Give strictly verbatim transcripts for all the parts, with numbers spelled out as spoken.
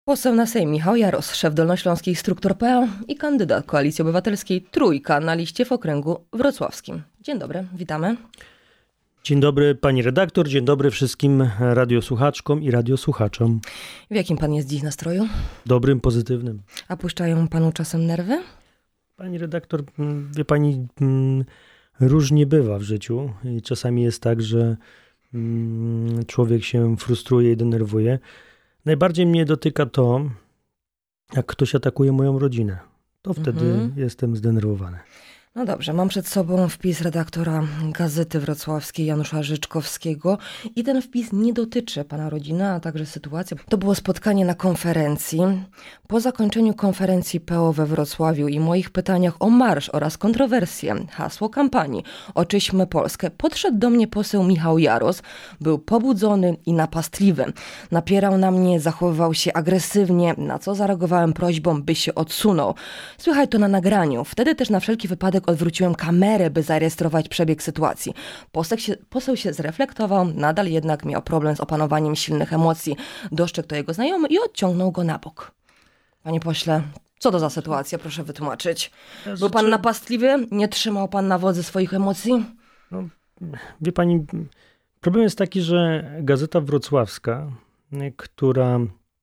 Poseł na Sejm Michał Jaros, szef dolnośląskich struktur P O i kandydat Koalicji Obywatelskiej Trójka na liście w okręgu wrocławskim. Dzień dobry, witamy. Dzień dobry pani redaktor, dzień dobry wszystkim radiosłuchaczkom i radiosłuchaczom. W jakim pan jest dziś nastroju? Dobrym, pozytywnym. A puszczają panu czasem nerwy? Pani redaktor, wie pani, różnie bywa w życiu i czasami jest tak, że człowiek się frustruje i denerwuje. Najbardziej mnie dotyka to, jak ktoś atakuje moją rodzinę. To wtedy mhm. jestem zdenerwowany. No dobrze, mam przed sobą wpis redaktora Gazety Wrocławskiej Janusza Życzkowskiego i ten wpis nie dotyczy pana rodziny, a także sytuacji. To było spotkanie na konferencji. Po zakończeniu konferencji P O we Wrocławiu i moich pytaniach o marsz oraz kontrowersje, hasło kampanii Oczyśćmy Polskę, podszedł do mnie poseł Michał Jaros. Był pobudzony i napastliwy. Napierał na mnie, zachowywał się agresywnie, na co zareagowałem prośbą, by się odsunął. Słychać to na nagraniu. Wtedy też na wszelki wypadek odwróciłem kamerę, by zarejestrować przebieg sytuacji. Poseł się, poseł się zreflektował, nadal jednak miał problem z opanowaniem silnych emocji. Dostrzegł to jego znajomy i odciągnął go na bok. Panie pośle, co to za sytuacja? Proszę wytłumaczyć. Był pan napastliwy? Nie trzymał pan na wodzy swoich emocji? No, wie pani, problem jest taki, że Gazeta Wrocławska, która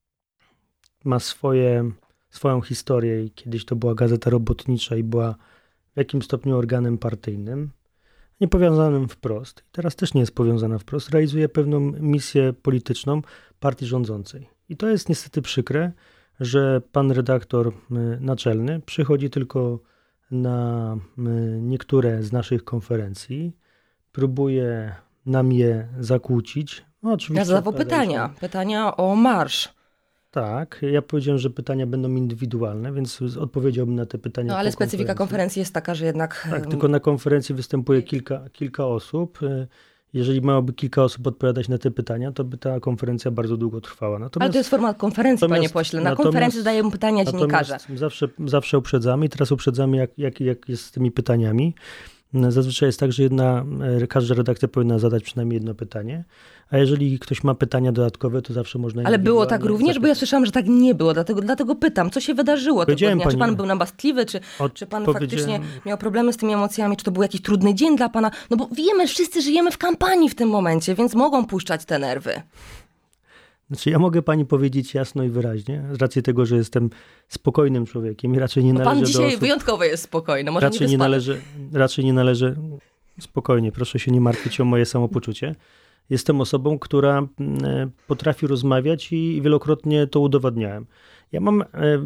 ma swoje, swoją historię i kiedyś to była Gazeta Robotnicza i była w jakimś stopniu organem partyjnym, nie powiązanym wprost, i teraz też nie jest powiązana wprost, realizuje pewną misję polityczną partii rządzącej. I to jest niestety przykre, że pan redaktor naczelny przychodzi tylko na niektóre z naszych konferencji, próbuje nam je zakłócić. No, oczywiście ja zadawał pytania, się... pytania o marsz. Tak, ja powiedziałem, że pytania będą indywidualne, więc odpowiedziałbym na te pytania. No ale specyfika konferencji. konferencji jest taka, że jednak... Tak, tylko na konferencji występuje kilka, kilka osób. Jeżeli miałoby kilka osób odpowiadać na te pytania, to by ta konferencja bardzo długo trwała. Natomiast, ale to jest format konferencji, panie pośle. Na konferencji zadają pytania dziennikarze. Zawsze, zawsze uprzedzamy i teraz uprzedzamy, jak, jak, jak jest z tymi pytaniami. Zazwyczaj jest tak, że jedna, każda redakcja powinna zadać przynajmniej jedno pytanie, a jeżeli ktoś ma pytania dodatkowe, to zawsze można... Ale było tak również? Zapytać. Bo ja słyszałam, że tak nie było, dlatego, dlatego pytam, co się wydarzyło tego dnia? Pani, czy pan był napastliwy, czy, czy pan faktycznie miał problemy z tymi emocjami, czy to był jakiś trudny dzień dla pana? No bo wiemy, wszyscy żyjemy w kampanii w tym momencie, więc mogą puszczać te nerwy. Znaczy ja mogę pani powiedzieć jasno i wyraźnie, z racji tego, że jestem spokojnym człowiekiem i raczej nie no należę pan dzisiaj do osób... wyjątkowo jest spokojny, może raczej nie nie należy, Raczej nie należy... Spokojnie, proszę się nie martwić o moje samopoczucie. Jestem osobą, która potrafi rozmawiać i wielokrotnie to udowadniałem. Ja mam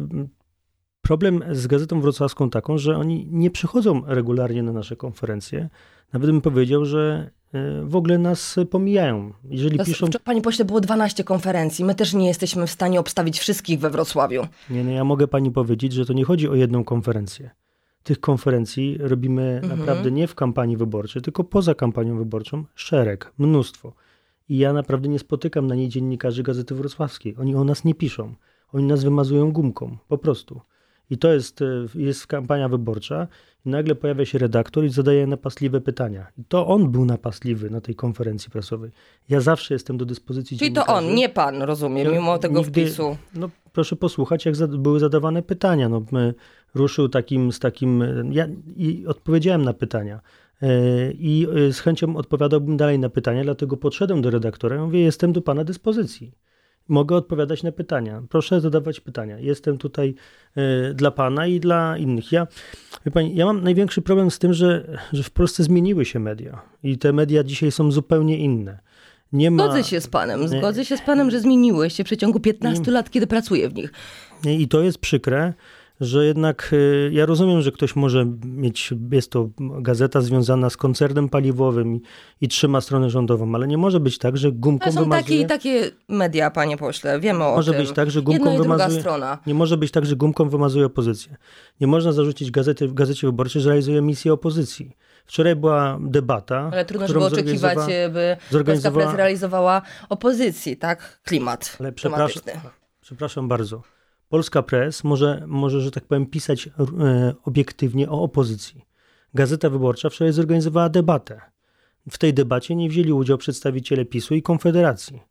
problem z Gazetą Wrocławską taką, że oni nie przychodzą regularnie na nasze konferencje. Nawet bym powiedział, że w ogóle nas pomijają. Jeżeli to piszą... Panie pośle, było dwanaście konferencji. My też nie jesteśmy w stanie obstawić wszystkich we Wrocławiu. Nie, nie, ja mogę pani powiedzieć, że to nie chodzi o jedną konferencję. Tych konferencji robimy mhm. naprawdę nie w kampanii wyborczej, tylko poza kampanią wyborczą szereg, mnóstwo. I ja naprawdę nie spotykam na niej dziennikarzy Gazety Wrocławskiej. Oni o nas nie piszą. Oni nas wymazują gumką, po prostu. I to jest, jest kampania wyborcza i nagle pojawia się redaktor i zadaje napastliwe pytania. I to on był napastliwy na tej konferencji prasowej. Ja zawsze jestem do dyspozycji Czyli dziennikarzy. to on, nie pan, rozumiem, mimo ja, tego nigdy, wpisu. No proszę posłuchać, jak za, były zadawane pytania. No, my, ruszył takim, z takim... Ja i odpowiedziałem na pytania. Yy, I z chęcią odpowiadałbym dalej na pytania, dlatego podszedłem do redaktora i mówię, jestem do pana dyspozycji. Mogę odpowiadać na pytania. Proszę zadawać pytania. Jestem tutaj y, dla pana i dla innych. Ja, wie pani, ja mam największy problem z tym, że, że w Polsce zmieniły się media. I te media dzisiaj są zupełnie inne. Nie ma... Zgodzę się z panem. Zgodzę się z panem, że zmieniły się w przeciągu piętnastu lat, kiedy pracuję w nich. I to jest przykre, że jednak y, ja rozumiem, że ktoś może mieć, jest to gazeta związana z koncernem paliwowym i, i trzyma stronę rządową, ale nie może być tak, że gumką to są wymazuje... takie, takie media, panie pośle, wiemy o może tym. Być tak, że gumką Jedna i druga wymazuje... strona. Nie może być tak, że gumką wymazuje opozycję. Nie można zarzucić gazety, Gazecie Wyborczej, że realizuje misję opozycji. Wczoraj była debata, ale trudno było oczekiwać, by Polska Press realizowała opozycji, tak? Klimat ale przepraszam, przepraszam bardzo. Polska Press może, może, że tak powiem, pisać e, obiektywnie o opozycji. Gazeta Wyborcza wczoraj zorganizowała debatę. W tej debacie nie wzięli udział przedstawiciele PiSu i Konfederacji.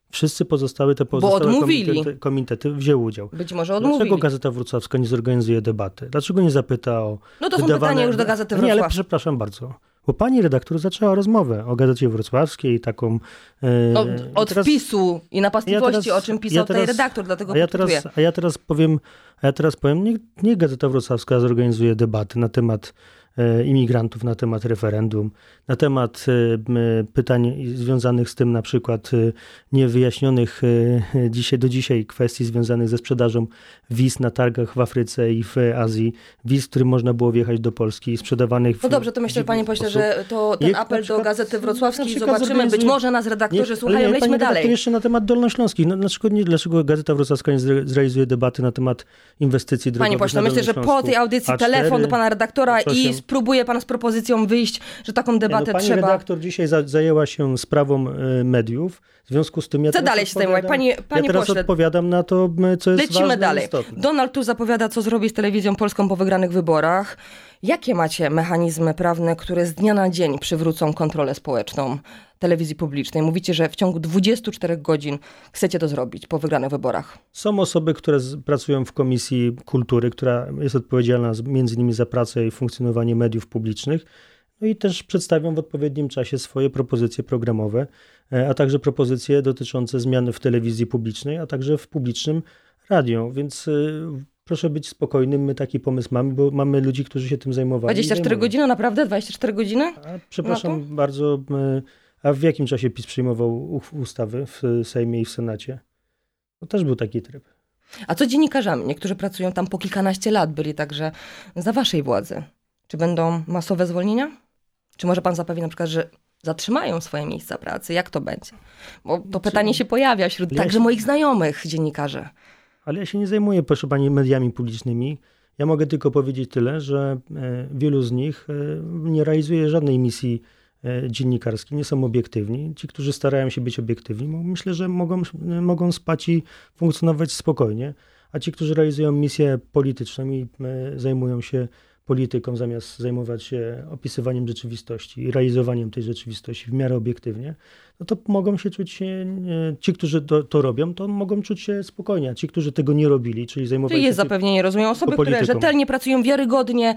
Wszyscy pozostałe te pozostałe odmówili. komitety, komitety wzięły udział. Być może odmówili. Dlaczego Gazeta Wrocławska nie zorganizuje debaty? Dlaczego nie zapyta o No to są wydawane... pytania już do Gazety Nie, ale Wrocławskiej. przepraszam bardzo. Bo pani redaktor zaczęła rozmowę o Gazecie Wrocławskiej, taką... E, No, od teraz, wpisu i napastliwości, ja teraz, o czym pisał ja teraz, tutaj redaktor, dlatego a ja podpytuję. teraz, a ja teraz powiem, a ja teraz powiem, niech, niech Gazeta Wrocławska zorganizuje debaty na temat e, imigrantów, na temat referendum, na temat e, pytań związanych z tym, na przykład e, niewyjaśnionych e, dzisiaj, do dzisiaj kwestii związanych ze sprzedażą wiz na targach w Afryce i w Azji, wiz, którym można było wjechać do Polski, sprzedawanych w No dobrze, to myślę, panie pośle, że to ten Niech apel przykład, do Gazety Wrocławskiej przykład zobaczymy. Być może nas redaktorzy Niech, słuchają, ale nie, lećmy pani dalej. redaktor, jeszcze na temat Dolnośląskich. No, dlaczego, nie, dlaczego Gazeta Wrocławska nie zre- zrealizuje debaty na temat inwestycji drogowych? Panie pośle, na myślę, że po Dolnośląsku? tej audycji A cztery, telefon do pana redaktora co i się- spróbuje pan z propozycją wyjść, że taką debatę Nie, no, pani trzeba... redaktor dzisiaj za, zajęła się sprawą y, mediów. W związku z tym ja Co teraz dalej się zajmować? odpowiadam- Panie, panie ja teraz pośle, odpowiadam na to, y, co jest lecimy ważne dalej. i istotne. Donald Tusk zapowiada, co zrobi z telewizją polską po wygranych wyborach. Jakie macie mechanizmy prawne, które z dnia na dzień przywrócą kontrolę społeczną telewizji publicznej? Mówicie, że w ciągu dwudziestu czterech godzin chcecie to zrobić po wygranych wyborach. Są osoby, które z, pracują w Komisji Kultury, która jest odpowiedzialna z, między innymi za pracę i funkcjonowanie mediów publicznych. No i też przedstawią w odpowiednim czasie swoje propozycje programowe, e, a także propozycje dotyczące zmian w telewizji publicznej, a także w publicznym radio. Więc y, proszę być spokojnym, my taki pomysł mamy, bo mamy ludzi, którzy się tym zajmowali. dwadzieścia cztery zajmują. godziny, naprawdę? dwadzieścia cztery godziny? A, przepraszam No bardzo, y, a w jakim czasie PiS przyjmował u- ustawy w Sejmie i w Senacie? No też był taki tryb. A co z dziennikarzami? Niektórzy pracują tam po kilkanaście lat, byli także za waszej władzy. Czy będą masowe zwolnienia? Czy może pan zapewni na przykład, że zatrzymają swoje miejsca pracy? Jak to będzie? Bo to pytanie się pojawia wśród Ja także się- moich znajomych dziennikarzy. Ale ja się nie zajmuję, proszę pani, mediami publicznymi. Ja mogę tylko powiedzieć tyle, że e, wielu z nich e, nie realizuje żadnej misji e, dziennikarskiej, nie są obiektywni. Ci, którzy starają się być obiektywni, mo- myślę, że mogą, e, mogą spać i funkcjonować spokojnie, a ci, którzy realizują misję polityczną i e, zajmują się polityką, zamiast zajmować się opisywaniem rzeczywistości i realizowaniem tej rzeczywistości w miarę obiektywnie, no to mogą się czuć, e, ci, którzy to, to robią, to mogą czuć się spokojnie, a ci, którzy tego nie robili, czyli zajmowali Czyli się jest tym- zapewnienie, rozumiem, osoby, które polityką. rzetelnie pracują, wiarygodnie,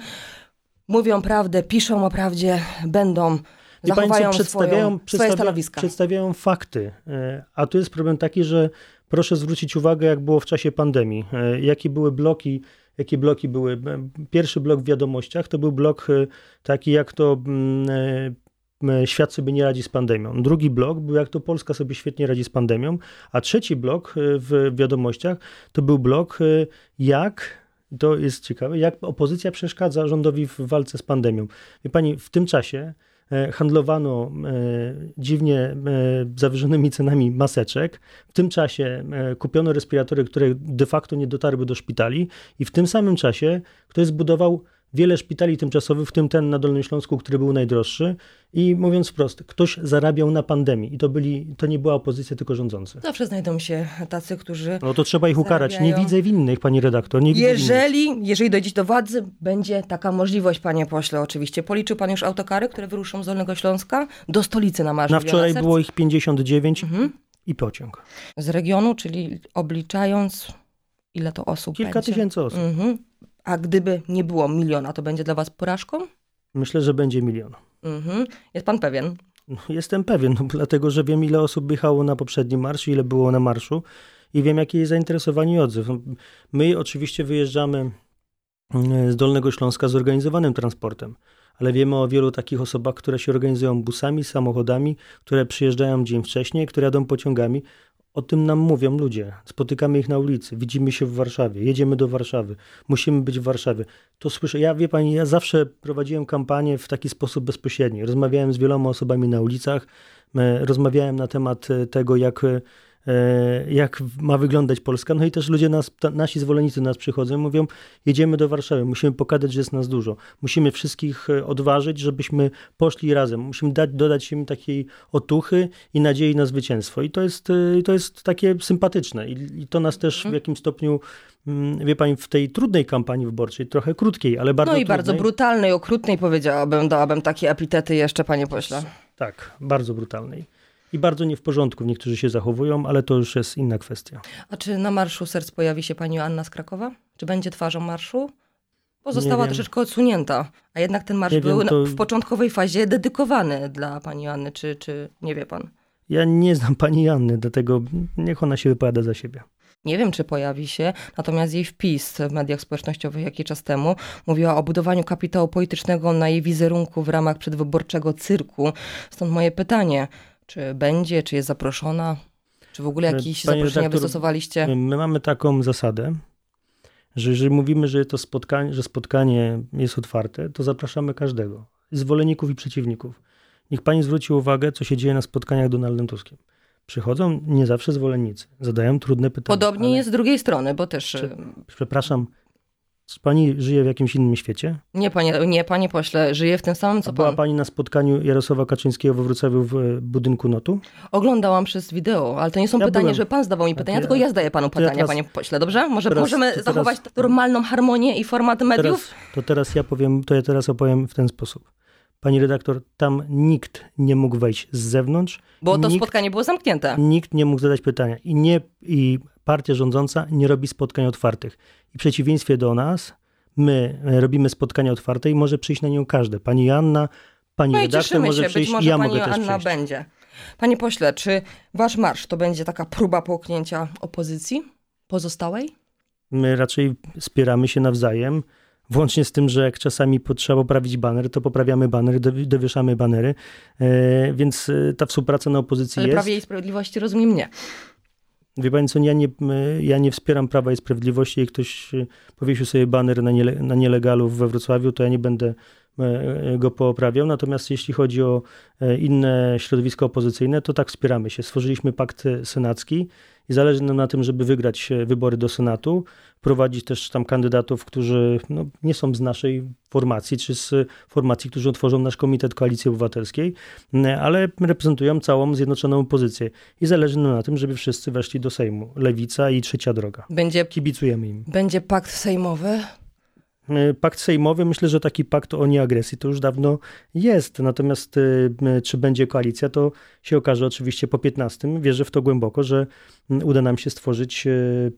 mówią prawdę, piszą o prawdzie, będą, Wie pani, co, zachowają przedstawiają, swoją, swoje przedstawia- stanowiska. Przedstawiają fakty, e, a tu jest problem taki, że proszę zwrócić uwagę, jak było w czasie pandemii, e, jakie były bloki, jakie bloki były. E, Pierwszy blok w wiadomościach to był blok e, taki, jak to mm, e, świat sobie nie radzi z pandemią. Drugi blok był, jak to Polska sobie świetnie radzi z pandemią, a trzeci blok e, w wiadomościach to był blok, e, jak, to jest ciekawe, jak opozycja przeszkadza rządowi w walce z pandemią. Wie pani, w tym czasie e, handlowano e, dziwnie e, zawyżonymi cenami maseczek. W tym czasie e, kupiono respiratory, które de facto nie dotarły do szpitali i w tym samym czasie ktoś zbudował wiele szpitali tymczasowych, w tym ten na Dolnym Śląsku, który był najdroższy. I mówiąc wprost, ktoś zarabiał na pandemii i to, byli, to nie była opozycja, tylko rządzący. Zawsze znajdą się tacy, którzy... No to trzeba ich ukarać. Nie Zarabiają. widzę winnych, pani redaktor. Nie widzę winnych. Jeżeli, jeżeli dojdziecie do władzy, będzie taka możliwość, panie pośle, oczywiście. Policzył pan już autokary, które wyruszą z Dolnego Śląska do stolicy na Marsz Na Miliona wczoraj Serc? było ich pięćdziesiąt dziewięć Mhm. i pociąg. Z regionu, czyli obliczając, ile to osób Kilka będzie? tysięcy osób. Mhm. A gdyby nie było miliona, to będzie dla was porażką? Myślę, że będzie milion. Mhm. Jest pan pewien? No, jestem pewien, no, dlatego że wiem, ile osób jechało na poprzedni marsz, ile było na marszu i wiem, jakie jest zainteresowanie i odzew. No, my oczywiście wyjeżdżamy z Dolnego Śląska zorganizowanym transportem, ale wiemy o wielu takich osobach, które się organizują busami, samochodami, które przyjeżdżają dzień wcześniej, które jadą pociągami. O tym nam mówią ludzie. Spotykamy ich na ulicy, widzimy się w Warszawie, jedziemy do Warszawy, musimy być w Warszawie. To słyszę, ja wie pani, ja zawsze prowadziłem kampanię w taki sposób bezpośredni. Rozmawiałem z wieloma osobami na ulicach, e, rozmawiałem na temat e, tego, jak, e, jak ma wyglądać Polska. No i też ludzie, nas, ta, nasi zwolennicy nas przychodzą i mówią, jedziemy do Warszawy, musimy pokazać, że jest nas dużo. Musimy wszystkich e, odważyć, żebyśmy poszli razem. Musimy dać, dodać im takiej otuchy i nadziei na zwycięstwo. I to jest, e, to jest takie sympatyczne. I, i to nas też w jakimś stopniu, mm, wie pani, w tej trudnej kampanii wyborczej, trochę krótkiej, ale bardzo No i trudnej. bardzo brutalnej, okrutnej powiedziałabym, dałabym takie epitety jeszcze, panie pośle. Tak, bardzo brutalnej. I bardzo nie w porządku niektórzy się zachowują, ale to już jest inna kwestia. A czy na Marszu Serc pojawi się pani Joanna z Krakowa? Czy będzie twarzą marszu? Bo została troszeczkę odsunięta, a jednak ten marsz nie był wiem, to... w początkowej fazie dedykowany dla pani Joanny, czy, czy nie wie pan? Ja nie znam pani Joanny, dlatego niech ona się wypowiada za siebie. Nie wiem, czy pojawi się, natomiast jej wpis w mediach społecznościowych jakiś czas temu mówiła o budowaniu kapitału politycznego na jej wizerunku w ramach przedwyborczego cyrku. Stąd moje pytanie, czy będzie, czy jest zaproszona, czy w ogóle jakieś Panie zaproszenia redaktor, wystosowaliście? My mamy taką zasadę, że jeżeli mówimy, że to spotkanie, że spotkanie jest otwarte, to zapraszamy każdego, zwolenników i przeciwników. Niech pani zwróci uwagę, co się dzieje na spotkaniach z Donaldem Tuskiem. Przychodzą nie zawsze zwolennicy, zadają trudne pytania. Podobnie ale... jest z drugiej strony, bo też... Prze, przepraszam, czy pani żyje w jakimś innym świecie? Nie, panie, nie, panie pośle, żyję w tym samym, co A była pan. pani na spotkaniu Jarosława Kaczyńskiego we Wrocławiu w budynku Notu? Oglądałam przez wideo, ale to nie są ja pytania, byłem. że pan zdawał mi pytania, ja, tylko ja zdaję panu pytania, ja teraz, panie pośle, dobrze? Może teraz, możemy teraz, zachować normalną harmonię i format mediów? Teraz, to teraz ja powiem, to ja teraz opowiem w ten sposób. Pani redaktor, tam nikt nie mógł wejść z zewnątrz. Bo to nikt, spotkanie było zamknięte. Nikt nie mógł zadać pytania. I, nie, I partia rządząca nie robi spotkań otwartych. I w przeciwieństwie do nas, my robimy spotkania otwarte i może przyjść na nią każde. Pani Joanna, pani no redaktor może się, przyjść być może i ja pani mogę też Joanna przyjść. będzie. Panie pośle, czy wasz marsz to będzie taka próba połknięcia opozycji pozostałej? My raczej wspieramy się nawzajem. Włącznie z tym, że jak czasami potrzeba poprawić baner, to poprawiamy banery, dowieszamy banery, e, więc ta współpraca na opozycji Ale jest. Prawie i Sprawiedliwości rozumiem nie. Wie pani co, ja nie, ja nie wspieram Prawa i Sprawiedliwości. Jak ktoś powiesił sobie baner na, niele, na nielegalu we Wrocławiu, to ja nie będę go poprawiał. Natomiast jeśli chodzi o inne środowiska opozycyjne, to tak wspieramy się. Stworzyliśmy pakt senacki i zależy nam na tym, żeby wygrać wybory do Senatu, prowadzić też tam kandydatów, którzy no, nie są z naszej formacji, czy z formacji, którzy utworzą nasz Komitet Koalicji Obywatelskiej, ale reprezentują całą zjednoczoną opozycję. I zależy nam na tym, żeby wszyscy weszli do Sejmu. Lewica i Trzecia Droga. Będzie, Kibicujemy im. Będzie pakt sejmowy? Pakt sejmowy, myślę, że taki pakt o nieagresji to już dawno jest. Natomiast y, czy będzie koalicja, to się okaże oczywiście po piętnastym. Wierzę w to głęboko, że uda nam się stworzyć y,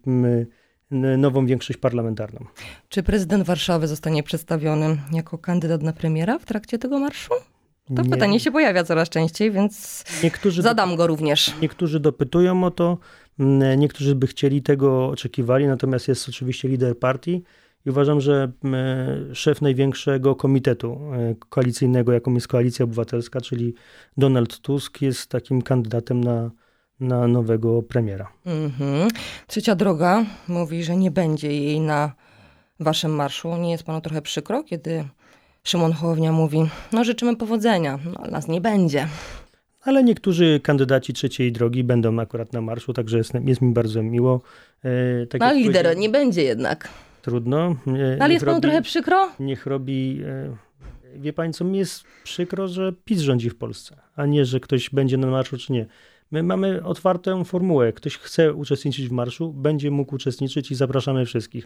y, nową większość parlamentarną. Czy prezydent Warszawy zostanie przedstawiony jako kandydat na premiera w trakcie tego marszu? To nie. Pytanie się pojawia coraz częściej, więc niektórzy zadam do, go również. Niektórzy dopytują o to, niektórzy by chcieli tego, oczekiwali, natomiast jest oczywiście lider partii. I uważam, że szef największego komitetu koalicyjnego, jaką jest Koalicja Obywatelska, czyli Donald Tusk, jest takim kandydatem na, na nowego premiera. Mm-hmm. Trzecia Droga mówi, że nie będzie jej na waszym marszu. Nie jest panu trochę przykro, kiedy Szymon Hołownia mówi, no życzymy powodzenia, no ale nas nie będzie. Ale niektórzy kandydaci Trzeciej Drogi będą akurat na marszu, także jest, jest mi bardzo miło. E, tak no ale lidera nie będzie jednak. Trudno. Nie, ale jest panu robi, trochę przykro? Niech robi... Wie pani co, mi jest przykro, że PiS rządzi w Polsce, a nie, że ktoś będzie na marszu czy nie. My mamy otwartą formułę. Ktoś chce uczestniczyć w marszu, będzie mógł uczestniczyć i zapraszamy wszystkich.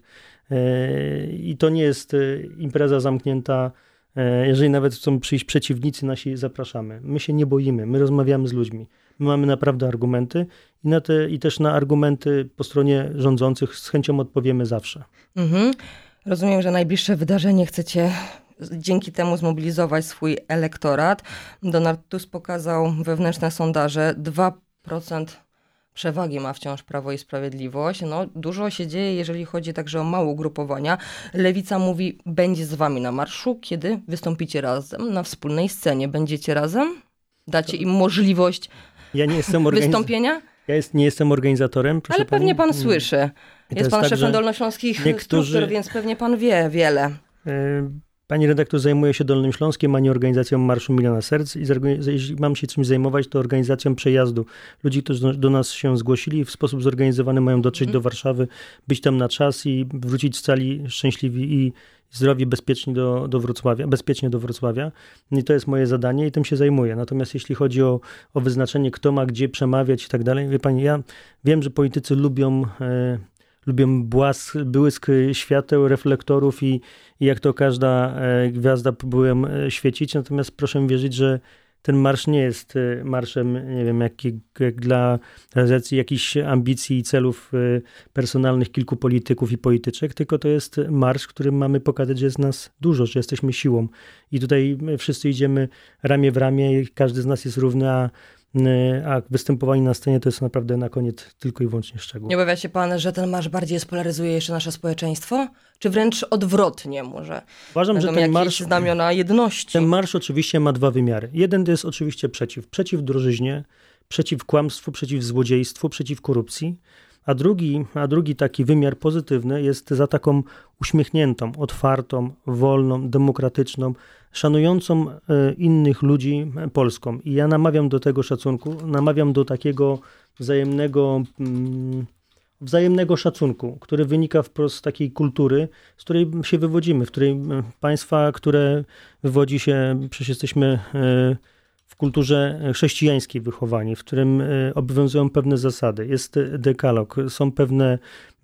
I to nie jest impreza zamknięta. Jeżeli nawet chcą przyjść przeciwnicy nasi, zapraszamy. My się nie boimy, my rozmawiamy z ludźmi. My mamy naprawdę argumenty i, na te, i też na argumenty po stronie rządzących z chęcią odpowiemy zawsze. Mhm. Rozumiem, że najbliższe wydarzenie chcecie dzięki temu zmobilizować swój elektorat. Donald Tusk pokazał wewnętrzne sondaże. dwa procent przewagi ma wciąż Prawo i Sprawiedliwość. No, dużo się dzieje, jeżeli chodzi także o małe ugrupowania. Lewica mówi, będzie z wami na marszu, kiedy wystąpicie razem na wspólnej scenie. Będziecie razem? Dacie im możliwość ja nie jestem organiz... wystąpienia? Ja jest, nie jestem organizatorem. Proszę Ale pewnie pani. pan słyszy. Jest, jest pan tak, szefem dolnośląskich niektórzy... struktur, więc pewnie pan wie wiele. Pani redaktor zajmuje się Dolnym Śląskiem, a nie organizacją Marszu Miliona Serc. I jeśli mam się czymś zajmować, to organizacją przejazdu. Ludzi, którzy do nas się zgłosili, w sposób zorganizowany mają dotrzeć mm. do Warszawy, być tam na czas i wrócić cali, szczęśliwi i zdrowi, bezpiecznie do, do Wrocławia, bezpiecznie do Wrocławia. I to jest moje zadanie i tym się zajmuję. Natomiast jeśli chodzi o, o wyznaczenie, kto ma gdzie przemawiać i tak dalej, wie pani, ja wiem, że politycy lubią... E, Lubią błask, błysk świateł, reflektorów i, i jak to każda e, gwiazda próbują e, świecić. Natomiast proszę mi wierzyć, że ten marsz nie jest marszem, nie wiem, jak, jak dla realizacji jakichś ambicji i celów personalnych kilku polityków i polityczek, tylko to jest marsz, w którym mamy pokazać, że jest nas dużo, że jesteśmy siłą. I tutaj wszyscy idziemy ramię w ramię i każdy z nas jest równy, a a występowanie na scenie to jest naprawdę na koniec tylko i wyłącznie szczegół. Nie obawia się pan, że ten marsz bardziej spolaryzuje jeszcze nasze społeczeństwo? Czy wręcz odwrotnie może? Uważam, że ten marsz, znamiona jedności. Ten marsz oczywiście ma dwa wymiary. Jeden to jest oczywiście przeciw. Przeciw drożyźnie, przeciw kłamstwu, przeciw złodziejstwu, przeciw korupcji. A drugi, a drugi taki wymiar pozytywny jest za taką uśmiechniętą, otwartą, wolną, demokratyczną, szanującą innych ludzi Polską. I ja namawiam do tego szacunku, namawiam do takiego wzajemnego, wzajemnego szacunku, który wynika wprost z takiej kultury, z której się wywodzimy, w której państwa, które wywodzi się, przecież jesteśmy w kulturze chrześcijańskiej wychowani, w którym obowiązują pewne zasady. Jest dekalog, są pewne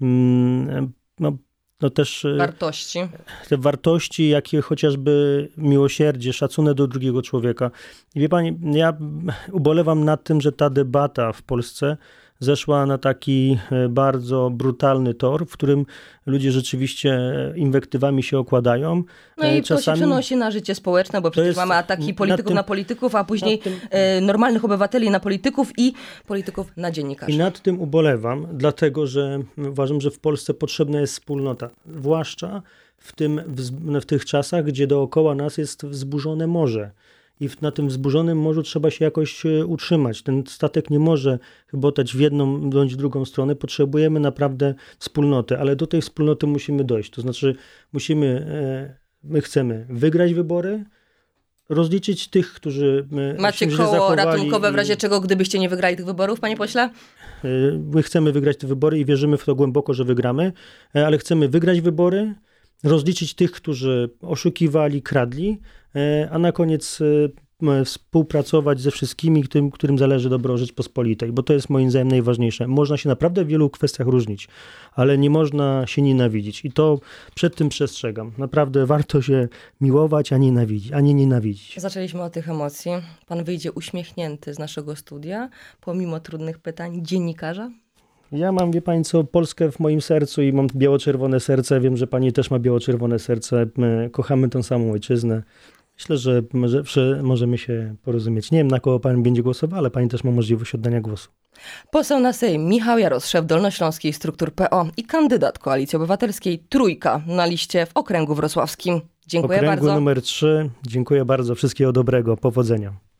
no, no też wartości. Te wartości, jakie chociażby miłosierdzie, szacunek do drugiego człowieka. I wie pani, ja ubolewam nad tym, że ta debata w Polsce zeszła na taki bardzo brutalny tor, w którym ludzie rzeczywiście inwektywami się okładają. No i Czasami... to się przenosi na życie społeczne, bo przecież jest, mamy ataki polityków tym, na polityków, a później tym, normalnych obywateli na polityków i polityków na dziennikarzy. I nad tym ubolewam, dlatego że uważam, że w Polsce potrzebna jest wspólnota. Zwłaszcza w, tym, w, w tych czasach, gdzie dookoła nas jest wzburzone morze. I na tym wzburzonym morzu trzeba się jakoś utrzymać. Ten statek nie może chybotać w jedną bądź drugą stronę. Potrzebujemy naprawdę wspólnoty, ale do tej wspólnoty musimy dojść. To znaczy musimy, my chcemy wygrać wybory, rozliczyć tych, którzy Macie się koło zachowali ratunkowe w razie czego, gdybyście nie wygrali tych wyborów, panie pośle? My chcemy wygrać te wybory i wierzymy w to głęboko, że wygramy, ale chcemy wygrać wybory, rozliczyć tych, którzy oszukiwali, kradli, a na koniec współpracować ze wszystkimi, którym, którym zależy dobro Rzeczpospolitej, bo to jest moim zdaniem najważniejsze. Można się naprawdę w wielu kwestiach różnić, ale nie można się nienawidzić i to przed tym przestrzegam. Naprawdę warto się miłować, a, nienawidzić, a nie nienawidzić. Zaczęliśmy od tych emocji. Pan wyjdzie uśmiechnięty z naszego studia, pomimo trudnych pytań dziennikarza? Ja mam, wie pani co, Polskę w moim sercu i mam biało-czerwone serce. Wiem, że pani też ma biało-czerwone serce. My kochamy tę samą ojczyznę. Myślę, że, może, że możemy się porozumieć. Nie wiem, na kogo pani będzie głosował, ale pani też ma możliwość oddania głosu. Poseł na Sejm Michał Jaros, szef Dolnośląskiej Struktur P O i kandydat Koalicji Obywatelskiej Trójka na liście w okręgu wrocławskim. Dziękuję okręgu bardzo. Okręgu numer trzy. Dziękuję bardzo. Wszystkiego dobrego. Powodzenia.